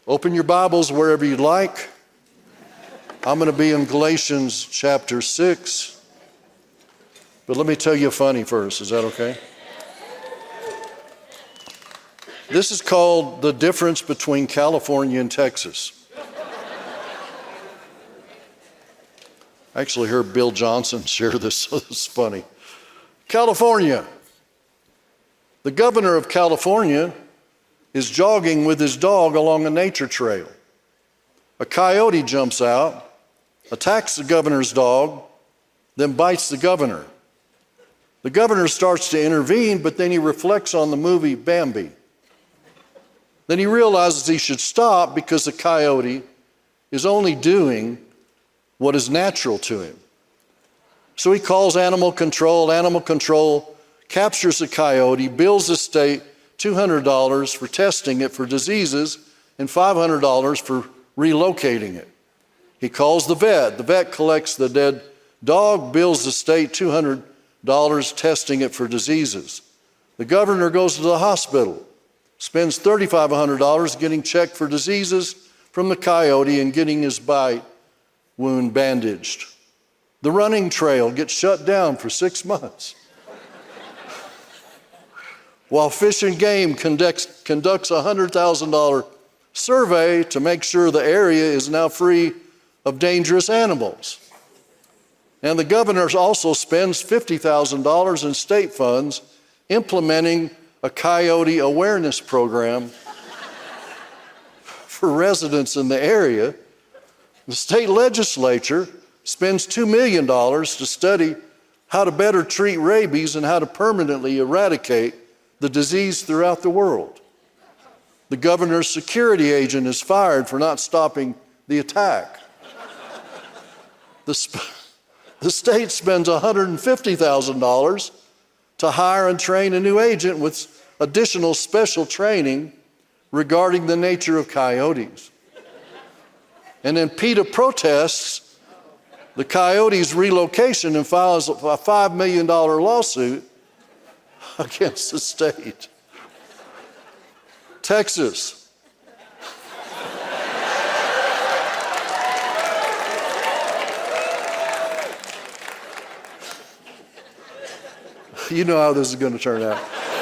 Open your Bibles wherever you'd like. I'm going to be in Galatians chapter 6. But let me tell you a funny first. Is that okay? This is called the difference between California and Texas. I actually heard Bill Johnson share this, so it's funny. California. The governor of California is jogging with his dog along a nature trail. A coyote jumps out, attacks the governor's dog, then bites the governor. The governor starts to intervene, but then he reflects on the movie Bambi. Then he realizes he should stop because the coyote is only doing what is natural to him. So he calls animal control. Animal control captures the coyote, bills the state $200 for testing it for diseases and $500 for relocating it. He calls the vet. The vet collects the dead dog, bills the state $200 testing it for diseases. The governor goes to the hospital, spends $3,500 getting checked for diseases from the coyote and getting his bite wound bandaged. The running trail gets shut down for 6 months. While Fish and Game conducts a $100,000 survey to make sure the area is now free of dangerous animals. And the governor also spends $50,000 in state funds implementing a coyote awareness program for residents in the area. The state legislature spends $2 million to study how to better treat rabies and how to permanently eradicate the disease throughout the world. The governor's security agent is fired for not stopping the attack. The state spends $150,000 to hire and train a new agent with additional special training regarding the nature of coyotes. And then PETA protests the coyote's relocation and files a $5 million lawsuit against the state. Texas. You know how this is going to turn out.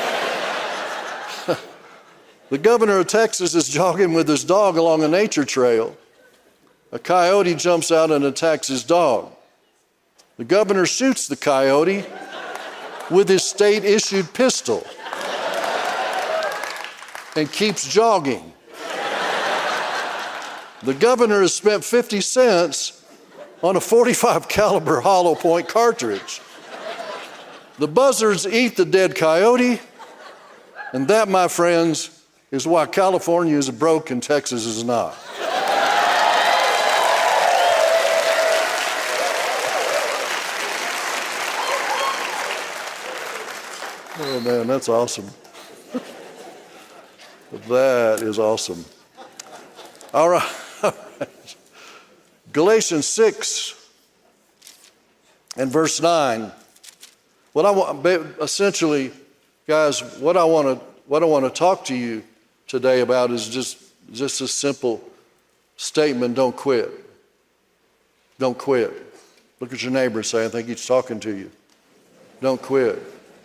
The governor of Texas is jogging with his dog along a nature trail. A coyote jumps out and attacks his dog. The governor shoots the coyote with his state-issued pistol and keeps jogging. The governor has spent 50 cents on a .45 caliber hollow point cartridge. The buzzards eat the dead coyote, and that, my friends, is why California is broke and Texas is not. Oh man, that's awesome. That is awesome. All right. Galatians 6 and verse 9. Essentially, guys, what I want to talk to you today about is just a simple statement: don't quit. Don't quit. Look at your neighbor and say, I think he's talking to you. Don't quit.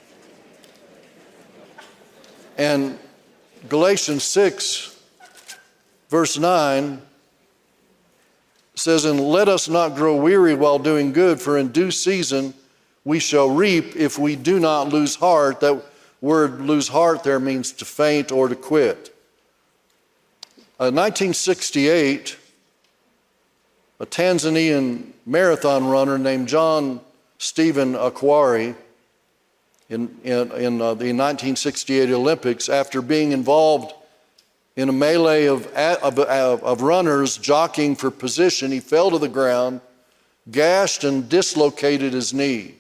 And Galatians 6, verse 9 says, and let us not grow weary while doing good, for in due season we shall reap if we do not lose heart. That word lose heart there means to faint or to quit. 1968, a Tanzanian marathon runner named John Stephen Akwari in the 1968 Olympics, after being involved in a melee of runners jockeying for position, he fell to the ground, gashed and dislocated his knee.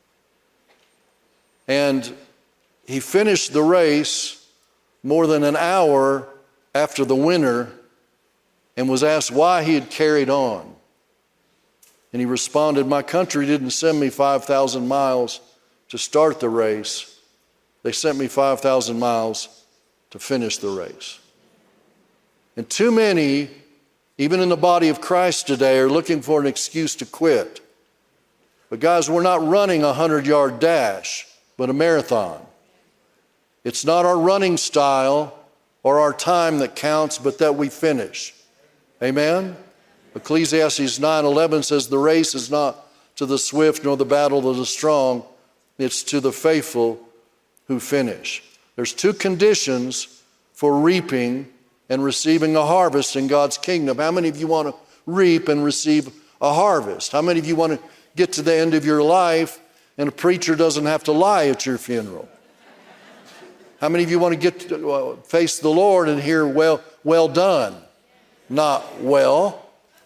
And he finished the race more than an hour after the winner and was asked why he had carried on. And he responded, my country didn't send me 5,000 miles to start the race. They sent me 5,000 miles to finish the race. And too many, even in the body of Christ today, are looking for an excuse to quit. But guys, we're not running a 100-yard dash, but a marathon. It's not our running style or our time that counts, but that we finish. Amen? Ecclesiastes 9:11 says, the race is not to the swift nor the battle to the strong. It's to the faithful who finish. There's two conditions for reaping and receiving a harvest in God's kingdom. How many of you want to reap and receive a harvest? How many of you want to get to the end of your life and a preacher doesn't have to lie at your funeral? How many of you want to get to face the Lord and hear, well done, not well?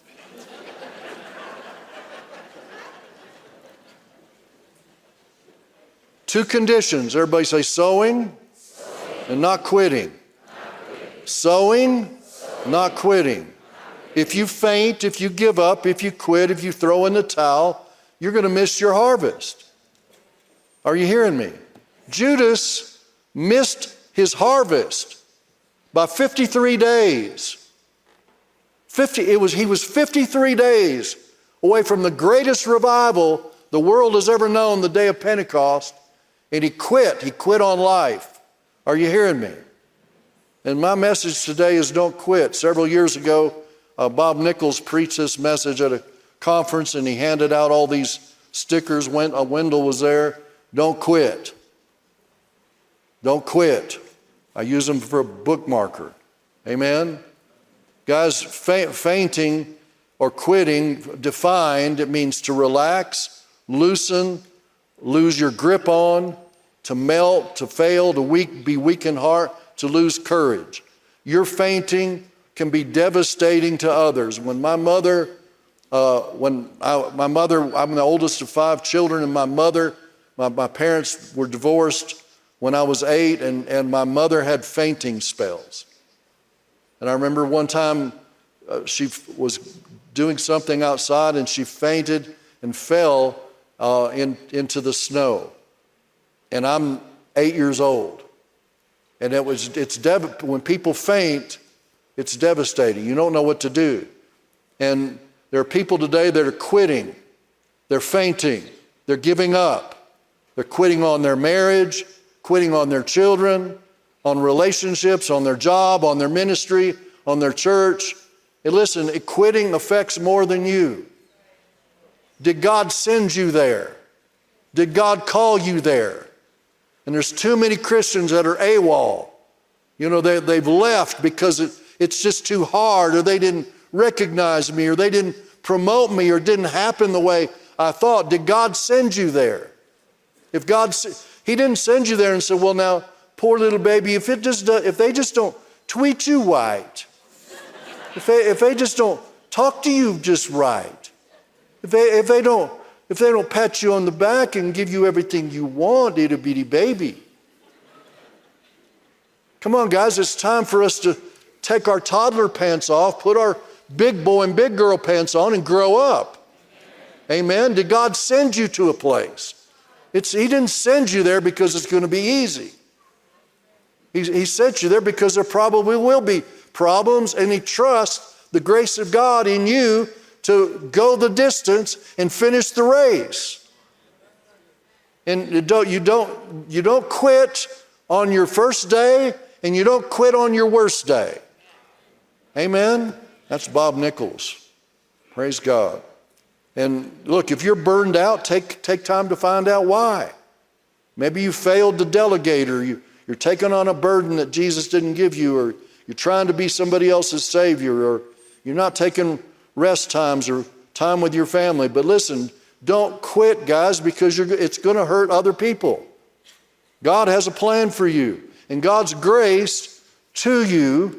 Two conditions. Everybody say sowing and not quitting. Sowing, not quitting. If you faint, if you give up, if you quit, if you throw in the towel, you're going to miss your harvest. Are you hearing me? Judas missed his harvest by 53 days. He was 53 days away from the greatest revival the world has ever known, the day of Pentecost, and he quit. He quit on life. Are you hearing me? And my message today is don't quit. Several years ago, Bob Nichols preached this message at a conference, and he handed out all these stickers. Wendell was there. Don't quit. Don't quit. I use them for a bookmarker. Amen? Guys, fainting or quitting, defined, it means to relax, loosen, lose your grip on, to melt, to fail, to be weak in heart, to lose courage. Your fainting can be devastating to others. When my mother, I'm the oldest of 5 children, and my parents were divorced when I was 8, and my mother had fainting spells. And I remember one time she was doing something outside, and she fainted and fell into the snow. And I'm 8 years old. And when people faint, it's devastating. You don't know what to do. And there are people today that are quitting. They're fainting. They're giving up. They're quitting on their marriage, quitting on their children, on relationships, on their job, on their ministry, on their church. And listen, quitting affects more than you. Did God send you there? Did God call you there? And there's too many Christians that are AWOL. You know, they've left because it's just too hard, or they didn't recognize me, or they didn't promote me, or it didn't happen the way I thought. Did God send you there? He didn't send you there and say, well, now, poor little baby, if they just don't tweet you right, if they just don't talk to you just right, if they don't pat you on the back and give you everything you want, itty bitty baby. Come on, guys, it's time for us to take our toddler pants off, put our big boy and big girl pants on, and grow up. Amen? Did God send you to a place? He didn't send you there because it's going to be easy. He sent you there because there probably will be problems, and He trusts the grace of God in you to go the distance and finish the race. And you don't quit on your first day, and you don't quit on your worst day. Amen? That's Bob Nichols. Praise God. And look, if you're burned out, take time to find out why. Maybe you failed to delegate, or you're taking on a burden that Jesus didn't give you, or you're trying to be somebody else's savior, or you're not taking rest times or time with your family. But listen, don't quit, guys, because it's going to hurt other people. God has a plan for you. And God's grace to you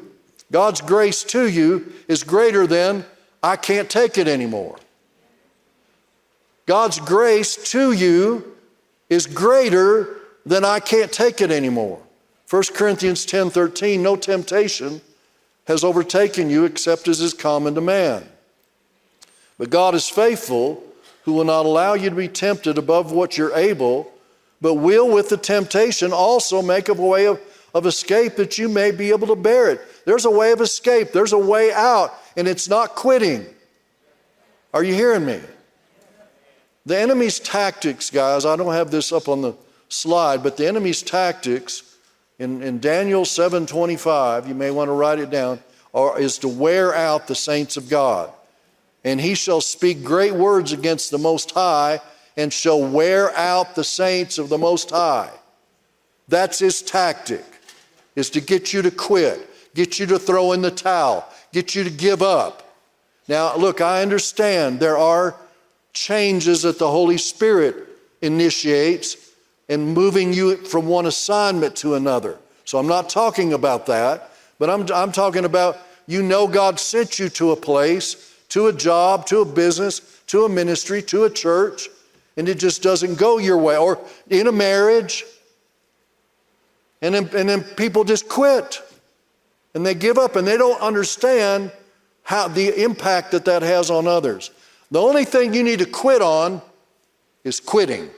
is greater than, I can't take it anymore. God's grace to you is greater than, I can't take it anymore. 1 Corinthians 10:13, no temptation has overtaken you except as is common to man. But God is faithful, who will not allow you to be tempted above what you're able, but will with the temptation also make a way of of escape that you may be able to bear it. There's a way of escape. There's a way out, and it's not quitting. Are you hearing me? The enemy's tactics, guys, I don't have this up on the slide, but the enemy's tactics in Daniel 7:25, you may want to write it down, is to wear out the saints of God. And he shall speak great words against the Most High and shall wear out the saints of the Most High. That's his tactic, is to get you to quit, get you to throw in the towel, get you to give up. Now, look, I understand there are changes that the Holy Spirit initiates in moving you from one assignment to another. So I'm not talking about that, but I'm talking about, God sent you to a place, to a job, to a business, to a ministry, to a church, and it just doesn't go your way. Or in a marriage, and then people just quit, and they give up, and they don't understand how the impact that has on others. The only thing you need to quit on is quitting.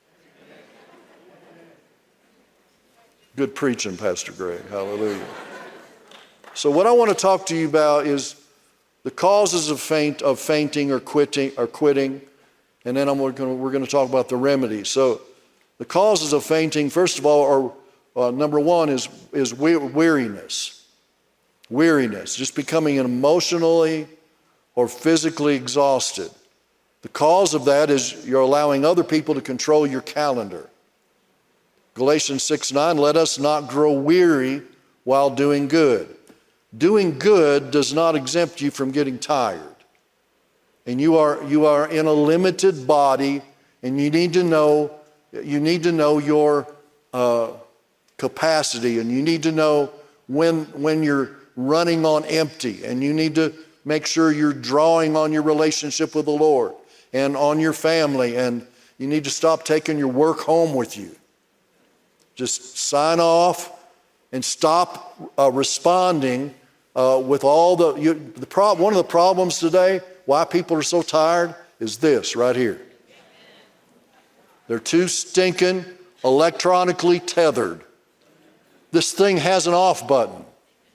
Good preaching, Pastor Greg. Hallelujah. So what I want to talk to you about is the causes of fainting or quitting, and then we're going to talk about the remedies. So the causes of fainting, first of all, are number one is weariness. Weariness, just becoming emotionally or physically exhausted. The cause of that is you're allowing other people to control your calendar. Galatians 6:9, let us not grow weary while doing good. Doing good does not exempt you from getting tired. And you are in a limited body, and you need to know your capacity, and you need to know when you're running on empty, and you need to make sure you're drawing on your relationship with the Lord and on your family, and you need to stop taking your work home with you. Just sign off and stop responding with all one of the problems today, why people are so tired, is this right here. They're too stinking electronically tethered. This thing has an off button.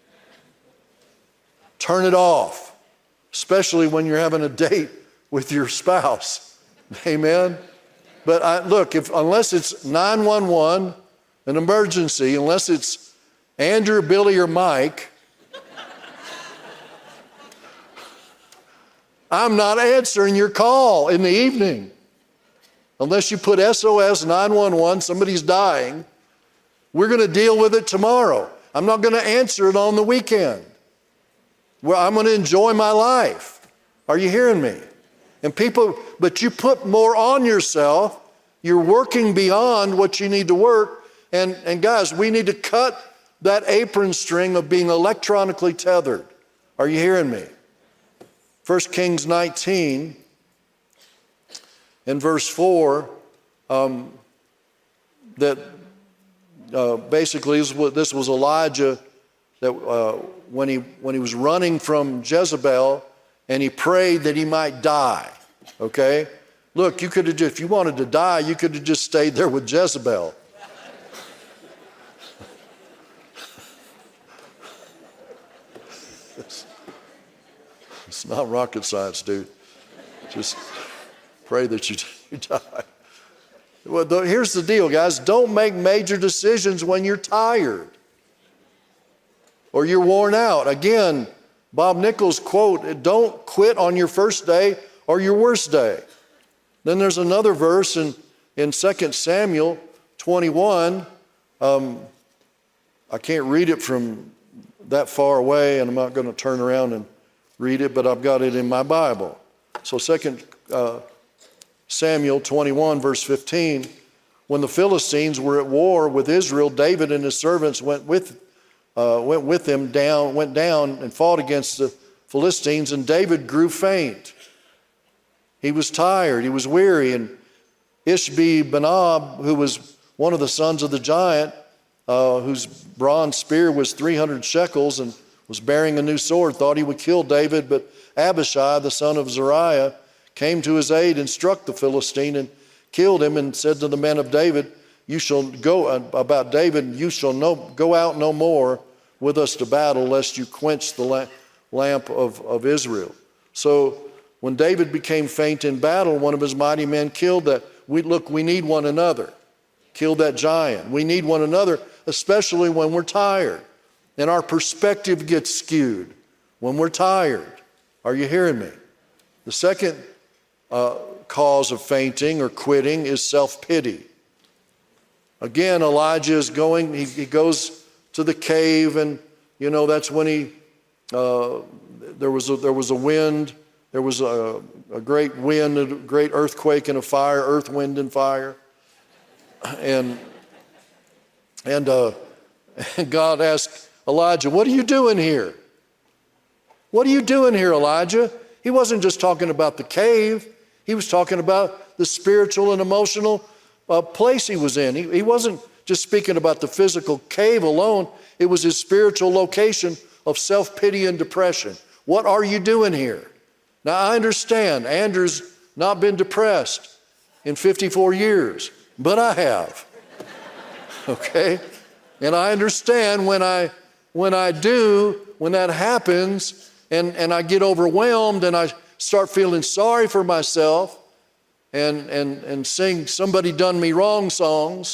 Turn it off, especially when you're having a date with your spouse. Amen? But unless it's 911, an emergency, unless it's Andrew, Billy, or Mike, I'm not answering your call in the evening. Unless you put SOS 911, somebody's dying, we're going to deal with it tomorrow. I'm not going to answer it on the weekend. Well, I'm going to enjoy my life. Are you hearing me? But you put more on yourself. You're working beyond what you need to work. And guys, we need to cut that apron string of being electronically tethered. Are you hearing me? 1 Kings 19 and verse 4, basically this was Elijah, that when he was running from Jezebel, and he prayed that he might die. Okay? Look, you could have if you wanted to die, you could have just stayed there with Jezebel. It's not rocket science, dude. Just pray that you die. Well, here's the deal, guys. Don't make major decisions when you're tired or you're worn out. Again, Bob Nichols' quote, don't quit on your first day or your worst day. Then there's another verse in 2 Samuel 21. I can't read it from that far away, and I'm not going to turn around and read it, but I've got it in my Bible. So 2 Samuel 21, verse 15, when the Philistines were at war with Israel, David and his servants went down and fought against the Philistines, and David grew faint. He was tired, he was weary, and Ishbi-Benob, who was one of the sons of the giant, whose bronze spear was 300 shekels and was bearing a new sword, thought he would kill David, but Abishai, the son of Zeruiah, came to his aid and struck the Philistine and killed him, and said to the men of David, you shall go, about David, you shall go out no more with us to battle, lest you quench the lamp of Israel. So when David became faint in battle, one of his mighty men killed that. We need one another. Killed that giant. We need one another, especially when we're tired and our perspective gets skewed. When we're tired. Are you hearing me? The second cause of fainting or quitting is self-pity. Again, Elijah is going, he goes to the cave, and that's when there was a wind, there was a great wind, a great earthquake and a fire, earth, wind, and fire. And God asked Elijah, "What are you doing here? What are you doing here, Elijah?" He wasn't just talking about the cave. He was talking about the spiritual and emotional place he was in. He wasn't just speaking about the physical cave alone. It was his spiritual location of self-pity and depression. What are you doing here? Now, I understand Andrew's not been depressed in 54 years, but I have. Okay? And I understand when that happens, and I get overwhelmed and I start feeling sorry for myself and sing "Somebody Done Me Wrong" songs.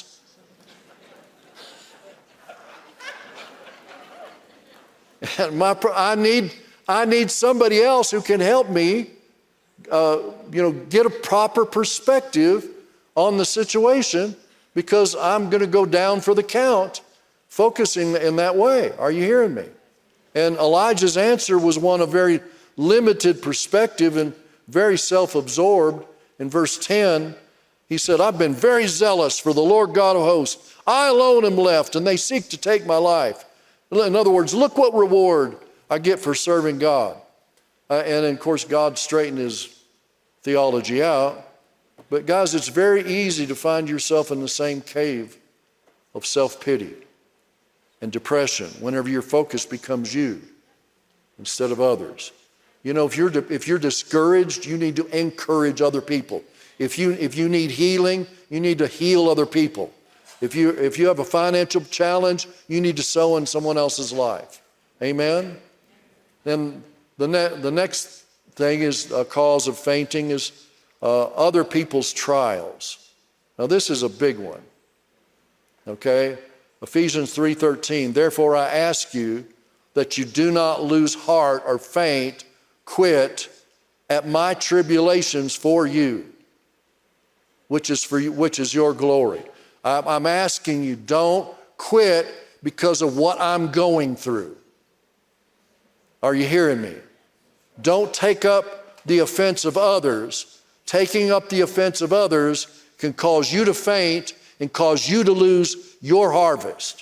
And I need somebody else who can help me, get a proper perspective on the situation, because I'm going to go down for the count, focusing in that way. Are you hearing me? And Elijah's answer was one of very limited perspective and very self-absorbed. In verse 10, he said, "I've been very zealous for the Lord God of hosts. I alone am left, and they seek to take my life." In other words, look what reward I get for serving God. And of course, God straightened his theology out. But guys, it's very easy to find yourself in the same cave of self-pity and depression whenever your focus becomes you instead of others. If you're discouraged, you need to encourage other people. If you need healing, you need to heal other people. If you have a financial challenge, you need to sow in someone else's life. Amen? Then the next thing is a cause of fainting is other people's trials. Now this is a big one. Okay? Ephesians 3:13, "Therefore I ask you that you do not lose heart or faint, quit at my tribulations for you, which is your glory." I'm asking you, don't quit because of what I'm going through. Are you hearing me? Don't take up the offense of others. Taking up the offense of others can cause you to faint and cause you to lose your harvest.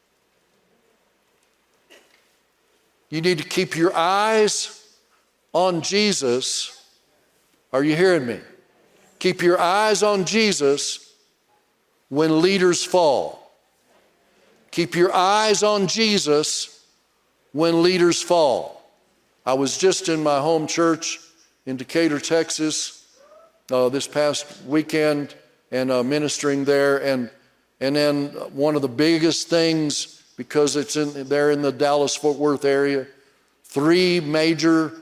You need to keep your eyes on Jesus. Are you hearing me? Keep your eyes on Jesus when leaders fall. Keep your eyes on Jesus when leaders fall. I was just in my home church in Decatur, Texas, this past weekend, and ministering there. And then one of the biggest things, because they're in the Dallas-Fort Worth area, 3 major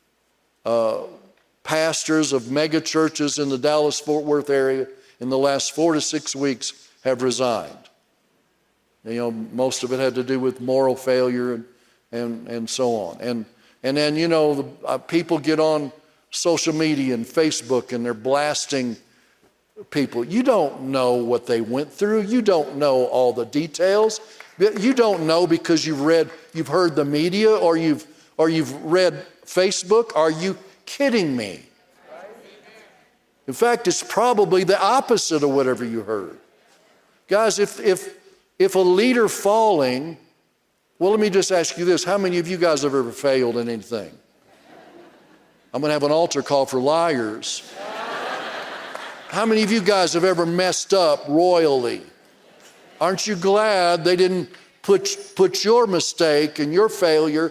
pastors of mega churches in the Dallas-Fort Worth area in the last 4 to 6 weeks have resigned. Most of it had to do with moral failure and so on. And then, people get on social media and Facebook and they're blasting people. You don't know what they went through. You don't know all the details. You don't know because you've heard the media or you've read Facebook. Are you kidding me? In fact, it's probably the opposite of whatever you heard. Guys, if a leader falling, well, let me just ask you this. How many of you guys have ever failed in anything? I'm going to have an altar call for liars. How many of you guys have ever messed up royally? Aren't you glad they didn't put your mistake and your failure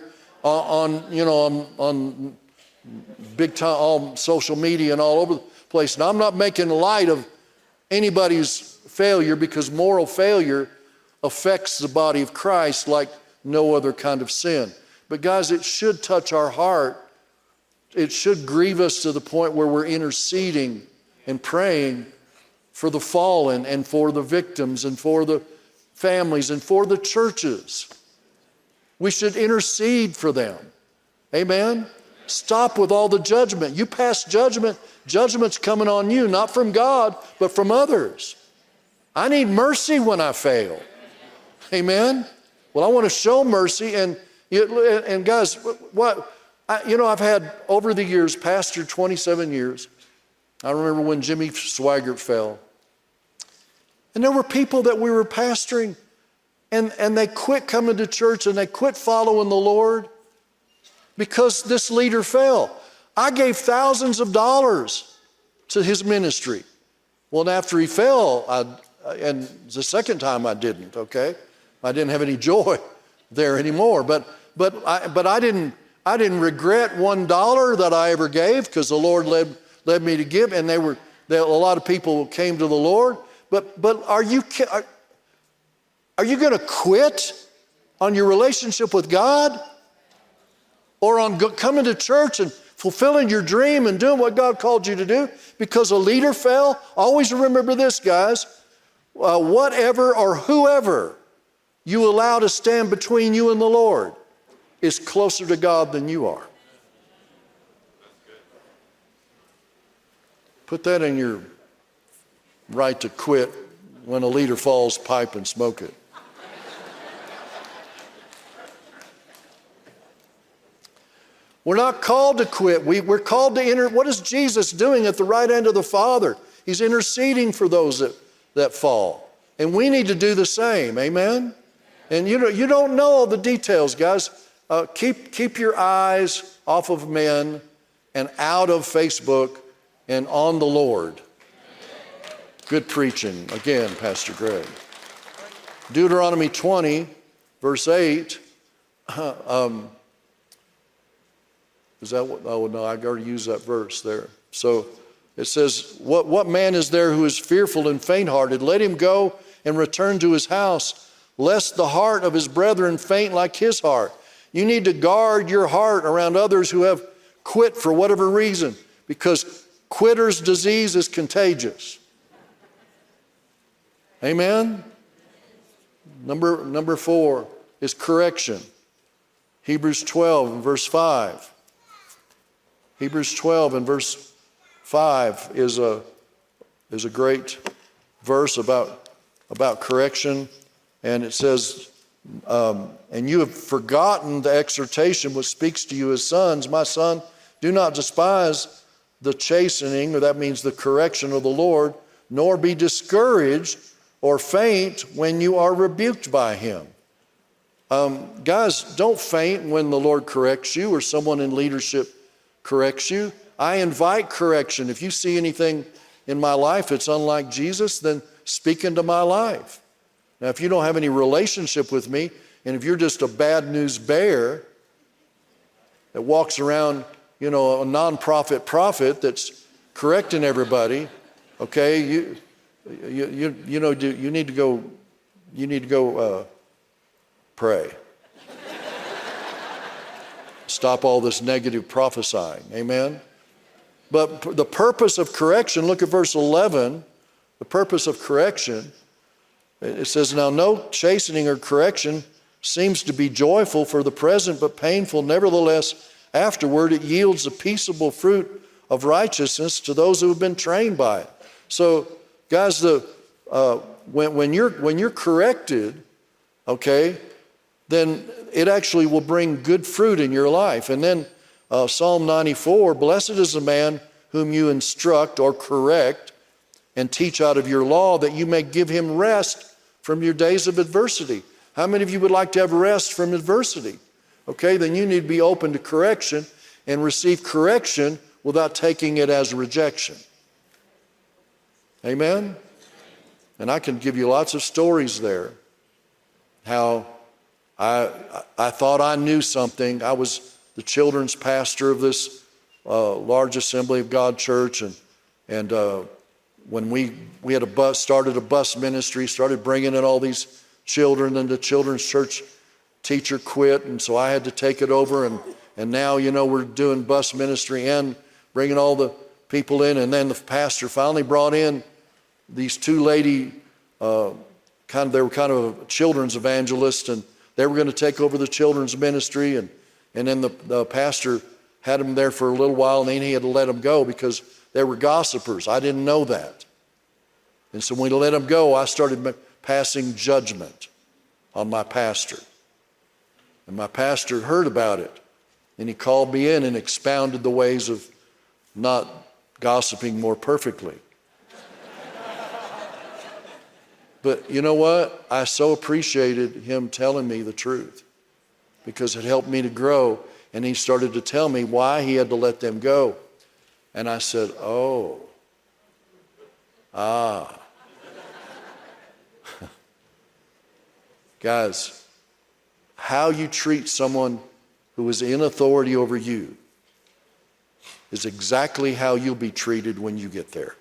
on big time, all social media and all over the place? Now, I'm not making light of anybody's failure because moral failure affects the body of Christ like no other kind of sin. But guys, it should touch our heart. It should grieve us to the point where we're interceding and praying for the fallen and for the victims and for the families and for the churches. We should intercede for them. Amen? Stop with all the judgment. You pass judgment, judgment's coming on you, not from God, but from others. I need mercy when I fail. Amen? Well, I want to show mercy. And guys, I've had over the years, pastored 27 years. I remember when Jimmy Swaggart fell. And there were people that we were pastoring, and they quit coming to church and they quit following the Lord because this leader fell. I gave thousands of dollars to his ministry. Well, and after he fell, and the second time I didn't, okay? I didn't have any joy there anymore. But I didn't regret $1 that I ever gave because the Lord led me to give, and a lot of people came to the Lord. But are you going to quit on your relationship with God, or on coming to church and fulfilling your dream and doing what God called you to do because a leader fell? Always remember this, guys. Whatever or whoever you allow to stand between you and the Lord is closer to God than you are. Put that in your right to quit when a leader falls, pipe and smoke it. We're not called to quit. We're called to enter. What is Jesus doing at the right hand of the Father? He's interceding for those that fall. And we need to do the same. Amen? And you don't know all the details, guys. Keep your eyes off of men and out of Facebook and on the Lord. Good preaching. Again, Pastor Greg. Deuteronomy 20, verse 8. Is that what? Oh, no, I already used that verse there. So it says, what man is there who is fearful and faint-hearted? Let him go and return to his house, lest the heart of his brethren faint like his heart. You need to guard your heart around others who have quit for whatever reason, because quitter's disease is contagious. Amen? Number 4 is correction. Hebrews 12 and verse 5. Hebrews 12 and verse 5 is a great verse about correction. And it says, and you have forgotten the exhortation which speaks to you as sons. My son, do not despise the chastening, or that means the correction of the Lord, nor be discouraged or faint when you are rebuked by him. Guys, don't faint when the Lord corrects you or someone in leadership corrects you. I invite correction. If you see anything in my life that's unlike Jesus, then speak into my life. Now, if you don't have any relationship with me, and if you're just a bad news bear that walks around, a nonprofit prophet that's correcting everybody, okay, you need to go pray. Stop all this negative prophesying. Amen? But the purpose of correction, look at verse 11. The purpose of correction, it says, now no chastening or correction seems to be joyful for the present, but painful. Nevertheless, afterward it yields a peaceable fruit of righteousness to those who have been trained by it. So, guys, when you're corrected, okay, then it actually will bring good fruit in your life. And then Psalm 94, blessed is the man whom you instruct or correct and teach out of your law, that you may give him rest from your days of adversity. How many of you would like to have rest from adversity? Okay, then you need to be open to correction and receive correction without taking it as rejection. Amen? And I can give you lots of stories there. How I thought I knew something. I was the children's pastor of this large Assembly of God church, and when we had started a bus ministry, started bringing in all these children, and the children's church teacher quit, and so I had to take it over, and now, we're doing bus ministry and bringing all the people in, and then the pastor finally brought in these two lady, they were kind of a children's evangelist, and they were going to take over the children's ministry, and then the pastor had them there for a little while, and then he had to let them go because they were gossipers. I didn't know that. And so when we let them go, I started passing judgment on my pastor. And my pastor heard about it, and he called me in and expounded the ways of not gossiping more perfectly. But you know what? I so appreciated him telling me the truth because it helped me to grow. And he started to tell me why he had to let them go. And I said, Guys, how you treat someone who is in authority over you is exactly how you'll be treated when you get there.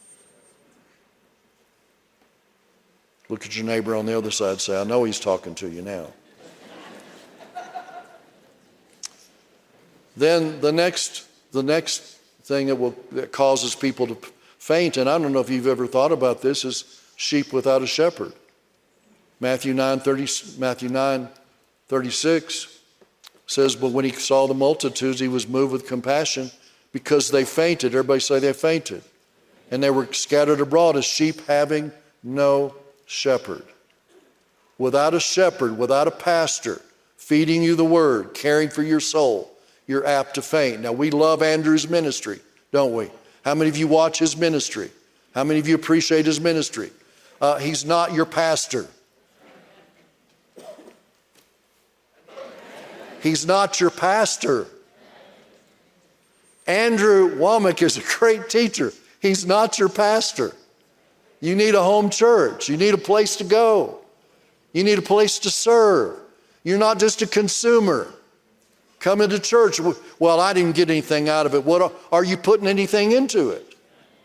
Look at your neighbor on the other side and say, I know he's talking to you now. Then the next thing that causes people to faint, and I don't know if you've ever thought about this, is sheep without a shepherd. Matthew 9:36 says, but when he saw the multitudes, he was moved with compassion because they fainted. Everybody say they fainted. And they were scattered abroad as sheep having no shepherd. Without a shepherd, without a pastor feeding you the word, caring for your soul, you're apt to faint. Now, we love Andrew's ministry, don't we? How many of you watch his ministry? How many of you appreciate his ministry? He's not your pastor. He's not your pastor. Andrew Womack is a great teacher. He's not your pastor. You need a home church. You need a place to go. You need a place to serve. You're not just a consumer. Coming to church, well, I didn't get anything out of it. What are you putting anything into it?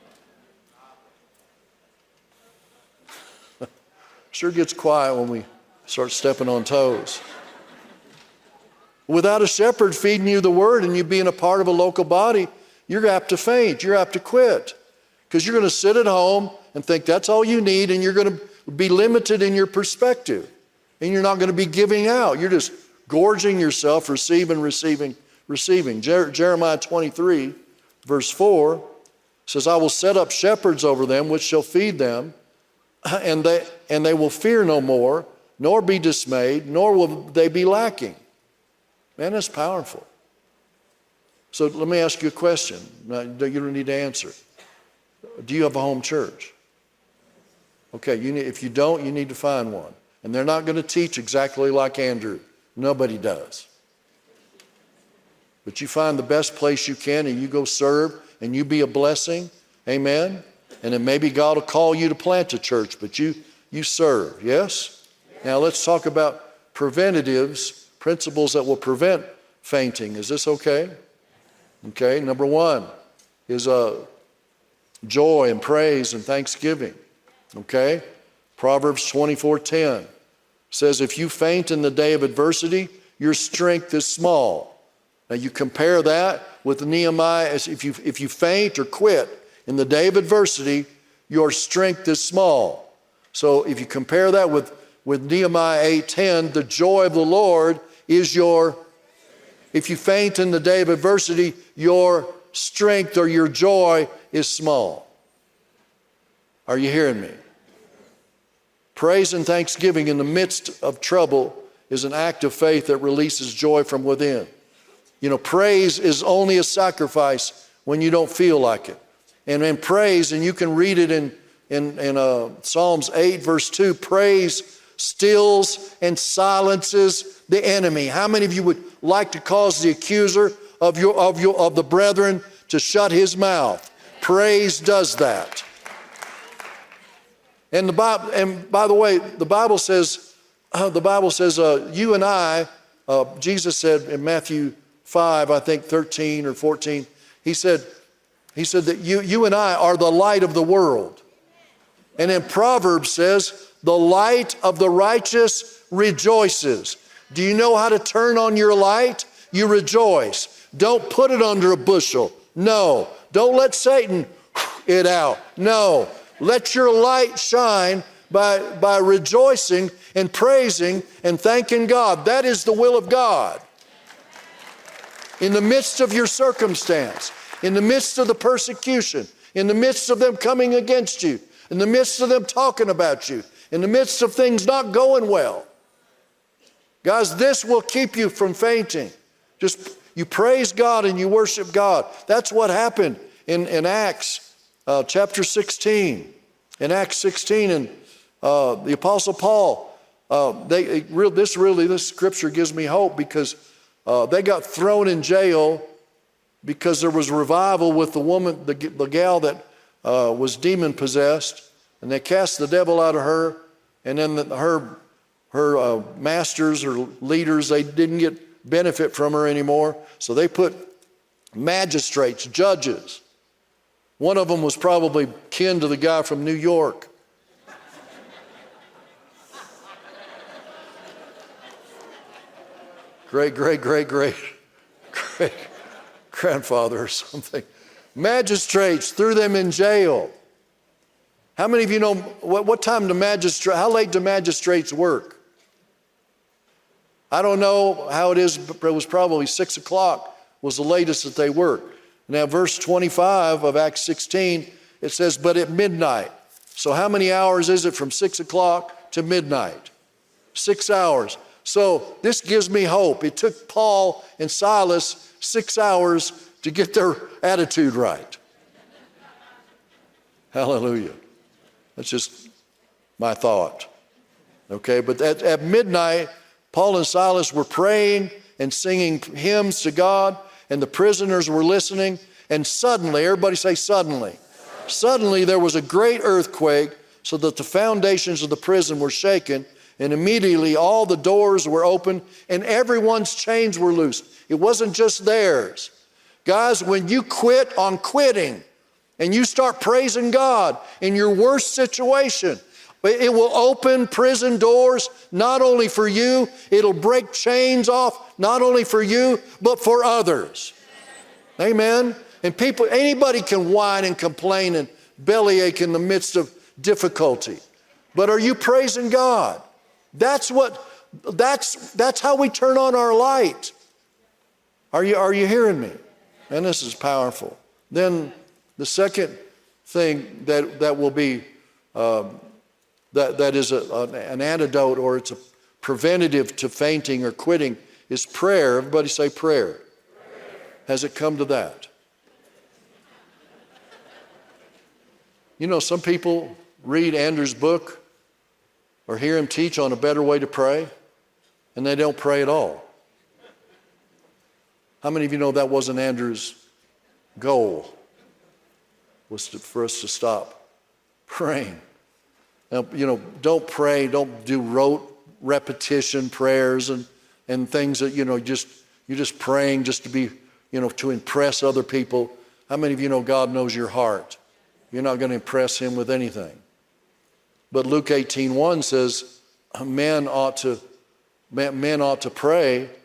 Sure gets quiet when we start stepping on toes. Without a shepherd feeding you the word and you being a part of a local body, you're apt to faint. You're apt to quit because you're going to sit at home and think that's all you need, and you're going to be limited in your perspective, and you're not going to be giving out. You're just gorging yourself, receiving. Jeremiah 23, verse 4 says, I will set up shepherds over them, which shall feed them, and they will fear no more, nor be dismayed, nor will they be lacking. Man, that's powerful. So let me ask you a question. Now, you don't need to answer. Do you have a home church? Okay, if you don't, you need to find one. And they're not going to teach exactly like Andrew. Nobody does. But you find the best place you can and you go serve and you be a blessing. Amen? And then maybe God will call you to plant a church, but you serve. Yes? Now let's talk about preventatives, principles that will prevent fainting. Is this okay? Okay, number one is joy and praise and thanksgiving. Okay? Proverbs 24:10 says, if you faint in the day of adversity, your strength is small. Now you compare that with Nehemiah. If you faint or quit in the day of adversity, your strength is small. So if you compare that with Nehemiah 8:10, the joy of the Lord is if you faint in the day of adversity, your strength or your joy is small. Are you hearing me? Praise and thanksgiving in the midst of trouble is an act of faith that releases joy from within. You know, praise is only a sacrifice when you don't feel like it. And in praise, and you can read it in Psalms 8, verse 2, praise stills and silences the enemy. How many of you would like to cause the accuser of the brethren to shut his mouth? Praise does that. And by the way, the Bible says, you and I, Jesus said in Matthew 5, I think 13 or 14, he said, He said that you and I are the light of the world. And in Proverbs says, the light of the righteous rejoices. Do you know how to turn on your light? You rejoice. Don't put it under a bushel. No. Don't let Satan it out. No. Let your light shine by rejoicing and praising and thanking God. That is the will of God. In the midst of your circumstance, in the midst of the persecution, in the midst of them coming against you, in the midst of them talking about you, in the midst of things not going well. Guys, this will keep you from fainting. Just you praise God and you worship God. That's what happened in Acts chapter 16. In Acts 16, and the Apostle Paul, this scripture gives me hope because they got thrown in jail because there was revival with the woman, the gal that was demon possessed, and they cast the devil out of her, and then her masters or leaders, they didn't get benefit from her anymore, so they put magistrates, judges. One of them was probably kin to the guy from New York. Great grandfather or something. Magistrates threw them in jail. How many of you know what time how late do magistrates work? I don't know how it is, but it was probably 6 o'clock was the latest that they worked. Now, verse 25 of Acts 16, it says, but at midnight. So how many hours is it from 6 o'clock to midnight? 6 hours. So this gives me hope. It took Paul and Silas 6 hours to get their attitude right. Hallelujah. That's just my thought. Okay, but at midnight, Paul and Silas were praying and singing hymns to God, and the prisoners were listening, and suddenly, everybody say suddenly. Suddenly there was a great earthquake so that the foundations of the prison were shaken, and immediately all the doors were open and everyone's chains were loosed. It wasn't just theirs. Guys, when you quit on quitting and you start praising God in your worst situation, it will open prison doors not only for you, it'll break chains off not only for you, but for others. Amen? And anybody can whine and complain and bellyache in the midst of difficulty. But are you praising God? That's how we turn on our light. Are you hearing me? And this is powerful. Then the second thing that will be that is an antidote, or it's a preventative to fainting or quitting, is prayer. Everybody say prayer. Has it come to that? You know, some people read Andrew's book or hear him teach on a better way to pray, and they don't pray at all. How many of you know that wasn't Andrew's goal, was for us to stop praying? Now, you know, don't pray, don't do rote repetition prayers and things that, you know, you're just praying just to be, you know, to impress other people. How many of you know God knows your heart? You're not going to impress him with anything. But Luke 18:1 says men ought to pray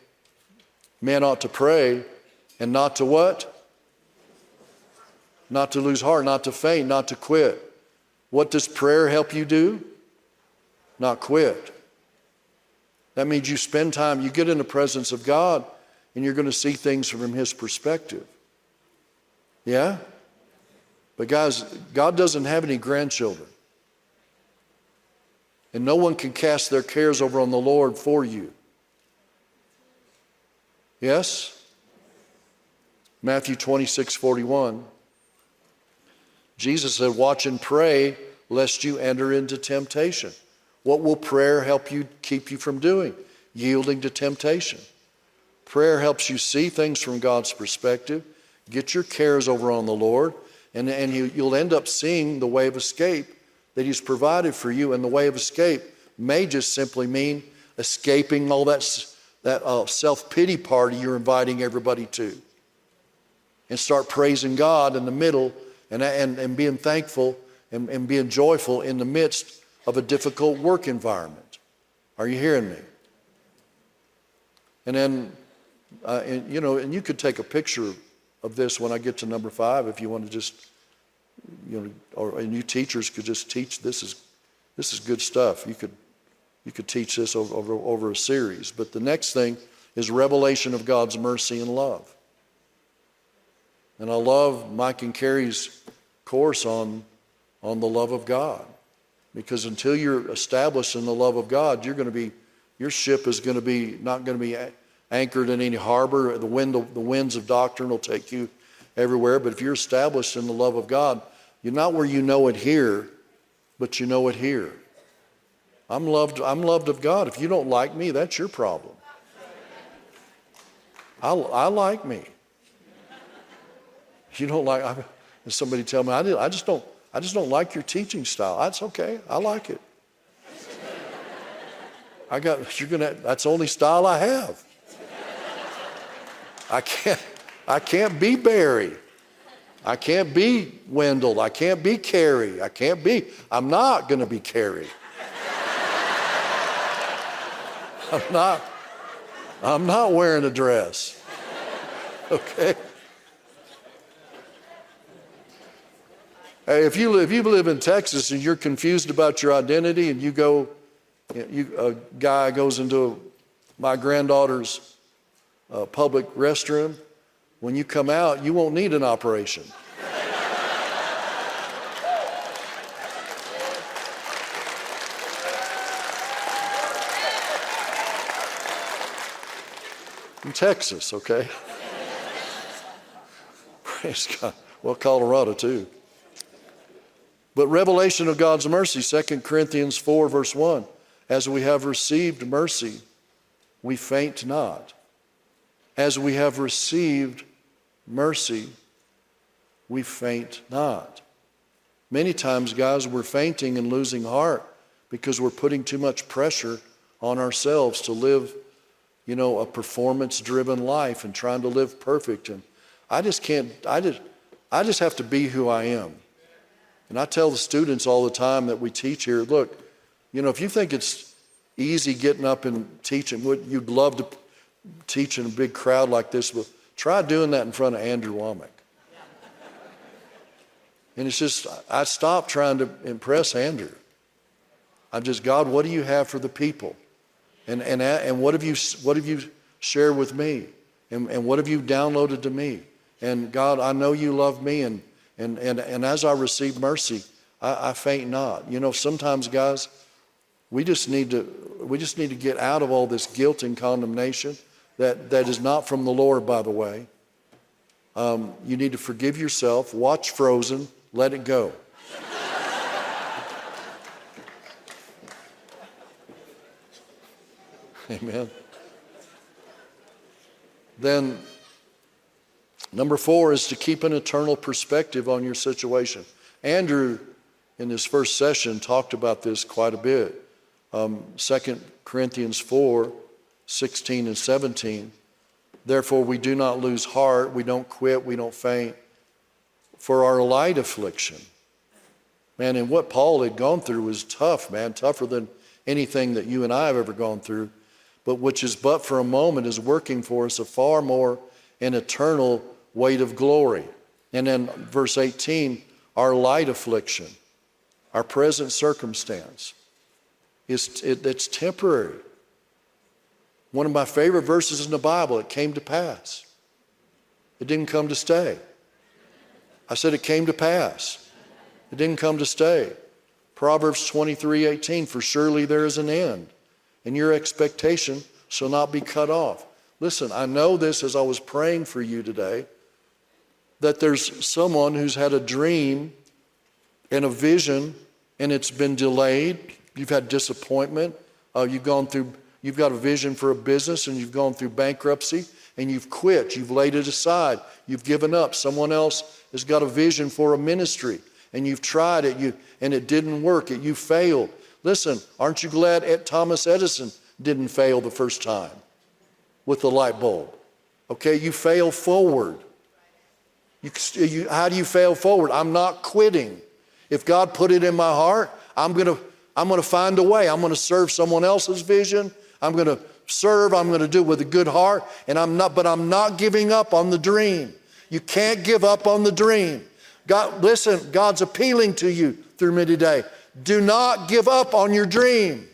and not to what? Not to lose heart, not to faint, not to quit. What does prayer help you do? Not quit. That means you spend time, you get in the presence of God, and you're going to see things from his perspective. Yeah? But guys, God doesn't have any grandchildren. And no one can cast their cares over on the Lord for you. Yes? Matthew 26:41. Jesus said, watch and pray lest you enter into temptation. What will prayer help you keep you from doing? Yielding to temptation. Prayer helps you see things from God's perspective, get your cares over on the Lord, and you'll end up seeing the way of escape that he's provided for you. And the way of escape may just simply mean escaping all that self-pity party you're inviting everybody to. and start praising God in the middle and being thankful and being joyful in the midst of a difficult work environment. Are you hearing me? And then, and you could take a picture of this when I get to number 5 if you want to just, and you teachers could just teach. This is good stuff. You could teach this over a series. But the next thing is revelation of God's mercy and love. And I love Mike and Carrie's course on the love of God, because until you're established in the love of God, your ship is going to be not going to be anchored in any harbor. The winds of doctrine will take you everywhere. But if you're established in the love of God, you're not where you know it here, but you know it here. I'm loved of God. If you don't like me, that's your problem. I like me. You don't like. Somebody tell me I just don't like your teaching style. That's okay. I like it. That's the only style I have. I can't be Barry. I can't be Wendell. I can't be Carrie. I'm not going to be Carrie. I'm not wearing a dress. Okay? Hey, if you live in Texas and you're confused about your identity, and a guy goes into my granddaughter's public restroom, when you come out, you won't need an operation. In Texas, okay? Praise God. Well, Colorado too. But revelation of God's mercy, 2 Corinthians 4, verse 1. As we have received mercy, we faint not. As we have received mercy, we faint not. Many times, guys, we're fainting and losing heart because we're putting too much pressure on ourselves to live, a performance-driven life and trying to live perfect. And I just have to be who I am. And I tell the students all the time that we teach here, look, if you think it's easy getting up and teaching, you'd love to teach in a big crowd like this, but try doing that in front of Andrew Womack. And it's just, I stopped trying to impress Andrew. God, what do you have for the people? And what have you shared with me? And what have you downloaded to me? And God, I know you love me, and as I receive mercy, I faint not. Sometimes, guys, we just need to get out of all this guilt and condemnation that is not from the Lord, by the way. You need to forgive yourself, watch Frozen, let it go. Amen. Then number 4 is to keep an eternal perspective on your situation. Andrew, in his first session, talked about this quite a bit. 2 Corinthians 4, 16 and 17. Therefore, we do not lose heart, we don't quit, we don't faint for our light affliction. Man, and what Paul had gone through was tough, man, tougher than anything that you and I have ever gone through, but which is but for a moment is working for us a far more an eternal weight of glory. And then verse 18, our light affliction, our present circumstance, it's temporary. One of my favorite verses in the Bible, it came to pass. It didn't come to stay. I said it came to pass. It didn't come to stay. Proverbs 23:18, for surely there is an end, and your expectation shall not be cut off. Listen, I know this as I was praying for you today, that there's someone who's had a dream and a vision, and it's been delayed. You've had disappointment. You've got a vision for a business, and you've gone through bankruptcy, and you've quit. You've laid it aside. You've given up. Someone else has got a vision for a ministry, and you've tried it, and it didn't work. You failed. Listen, aren't you glad Thomas Edison didn't fail the first time with the light bulb? Okay, you fail forward. How do you fail forward? I'm not quitting. If God put it in my heart, I'm going to find a way. I'm going to serve someone else's vision. I'm going to serve. I'm going to do it with a good heart. But I'm not giving up on the dream. You can't give up on the dream. God, listen, God's appealing to you through me today. Do not give up on your dream.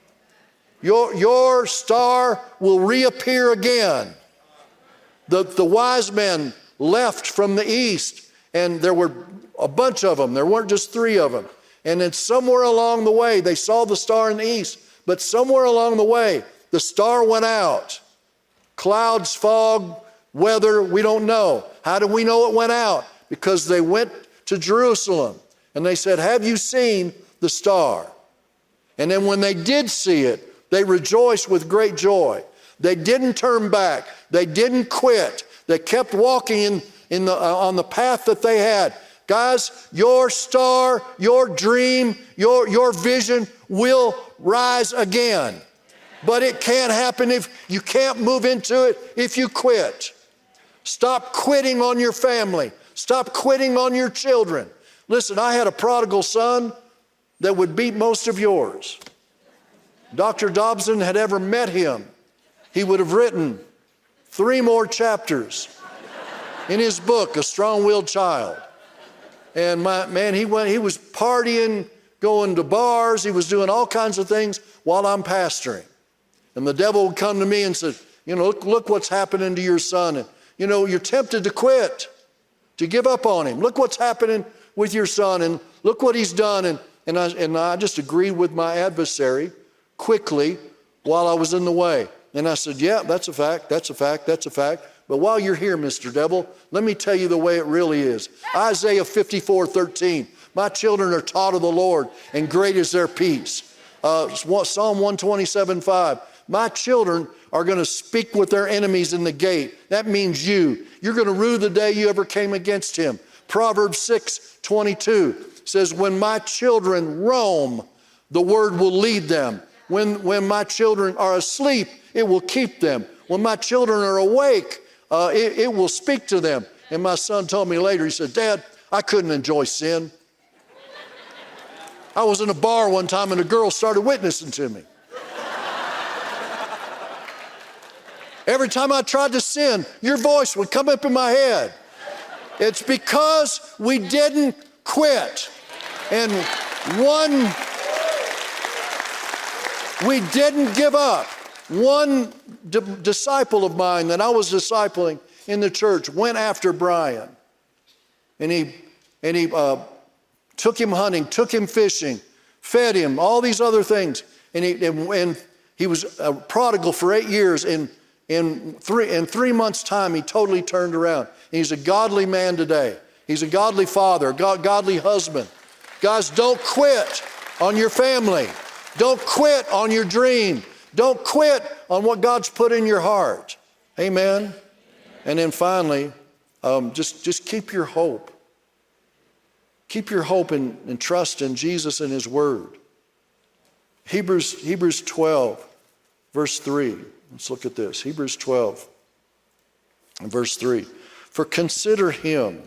Your star will reappear again. The wise men left from the east, and there were a bunch of them. There weren't just 3 of them. And then somewhere along the way, they saw the star in the east, but somewhere along the way, the star went out. Clouds, fog, weather, we don't know. How do we know it went out? Because they went to Jerusalem, and they said, have you seen the star? And then when they did see it, they rejoiced with great joy. They didn't turn back. They didn't quit. They kept walking on the path that they had. Guys, your star, your dream, your vision will rise again. But it can't happen if you can't move into it if you quit. Stop quitting on your family. Stop quitting on your children. Listen, I had a prodigal son that would beat most of yours. Dr. Dobson had ever met him, he would have written 3 more chapters in his book, A Strong-Willed Child. And he was partying, going to bars, he was doing all kinds of things while I'm pastoring. And the devil would come to me and say, look what's happening to your son. And, you're tempted to quit, to give up on him. Look what's happening with your son, and look what he's done. And I just agreed with my adversary quickly while I was in the way. And I said, yeah, that's a fact, that's a fact, that's a fact. But while you're here, Mr. Devil, let me tell you the way it really is. Isaiah 54:13, my children are taught of the Lord, and great is their peace. Psalm 127:5, my children are going to speak with their enemies in the gate. That means you. You're going to rue the day you ever came against him. Proverbs 6:22 says, when my children roam, the word will lead them. When my children are asleep, it will keep them. When my children are awake, it will speak to them. And my son told me later, he said, Dad, I couldn't enjoy sin. I was in a bar one time and a girl started witnessing to me. Every time I tried to sin, your voice would come up in my head. It's because we didn't quit. And we didn't give up. One disciple of mine that I was discipling in the church went after Brian. And he took him hunting, took him fishing, fed him, all these other things. And he was a prodigal for 8 years. In 3 months' time, he totally turned around. And he's a godly man today. He's a godly father, a godly husband. Guys, don't quit on your family. Don't quit on your dream. Don't quit on what God's put in your heart. Amen. And then finally, just keep your hope. Keep your hope and trust in Jesus and his word. Hebrews 12, verse 3. Let's look at this. Hebrews 12, verse 3. For consider him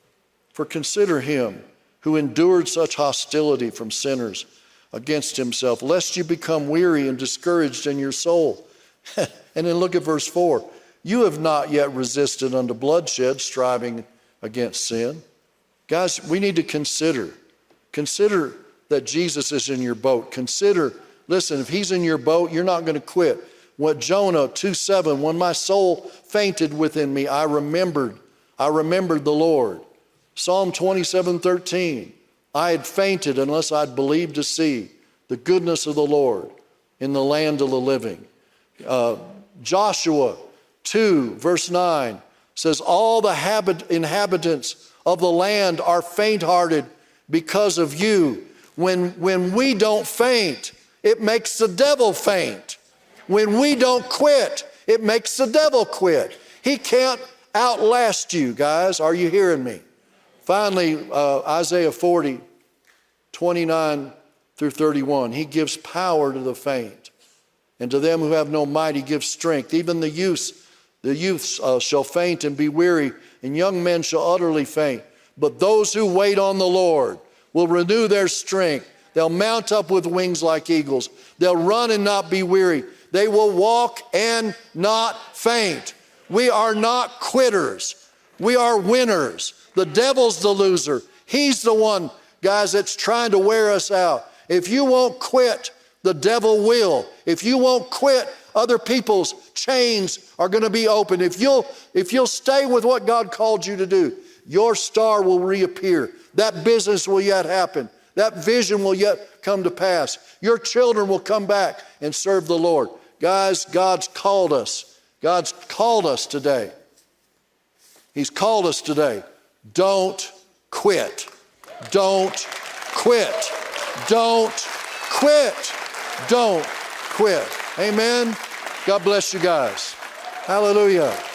who endured such hostility from sinners against himself, lest you become weary and discouraged in your soul. And then look at verse 4. You have not yet resisted unto bloodshed, striving against sin. Guys, we need to consider that Jesus is in your boat. Listen, if he's in your boat, you're not going to quit. What Jonah 2:7, when my soul fainted within me, I remembered the Lord. Psalm 27:13, I had fainted unless I'd believed to see the goodness of the Lord in the land of the living. Joshua 2, verse 9 says, all the inhabitants of the land are faint-hearted because of you. When we don't faint, it makes the devil faint. When we don't quit, it makes the devil quit. He can't outlast you, guys. Are you hearing me? Finally, Isaiah 40, 29 through 31. He gives power to the faint, and to them who have no might, he gives strength. Even the youths The youths shall faint and be weary, and young men shall utterly faint. But those who wait on the Lord will renew their strength. They'll mount up with wings like eagles. They'll run and not be weary. They will walk and not faint. We are not quitters. We are winners. The devil's the loser. He's the one, guys, that's trying to wear us out. If you won't quit, the devil will. If you won't quit, other people's chains are going to be open. If you'll stay with what God called you to do, your star will reappear. That business will yet happen. That vision will yet come to pass. Your children will come back and serve the Lord. Guys, God's called us. God's called us today. He's called us today. Don't quit. Don't quit. Don't quit. Don't quit. Amen. God bless you guys. Hallelujah.